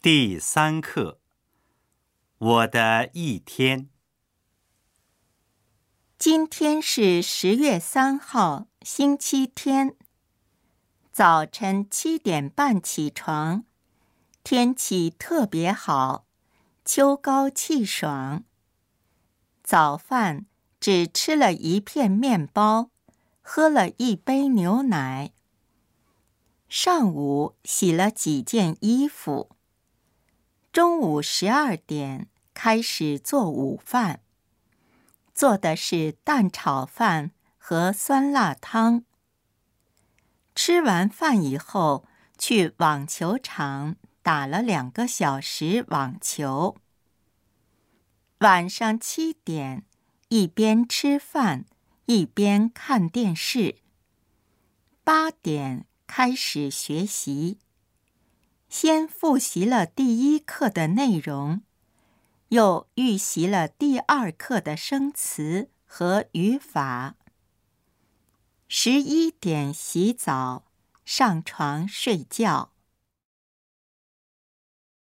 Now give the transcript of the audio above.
第3课，我的一天。 今天是10月3号，星期天。早晨7点半起床，天气特别好，秋高气爽。早饭只吃了1片面包，喝了1杯牛奶。上午洗了几件衣服。中午12点开始做午饭，做的是蛋炒饭和酸辣汤。吃完饭以后，去网球场打了2个小时网球。晚上7点，一边吃饭一边看电视。8点开始学习。先复习了第1课的内容，又预习了第2课的生词和语法。11点洗澡，上床睡觉。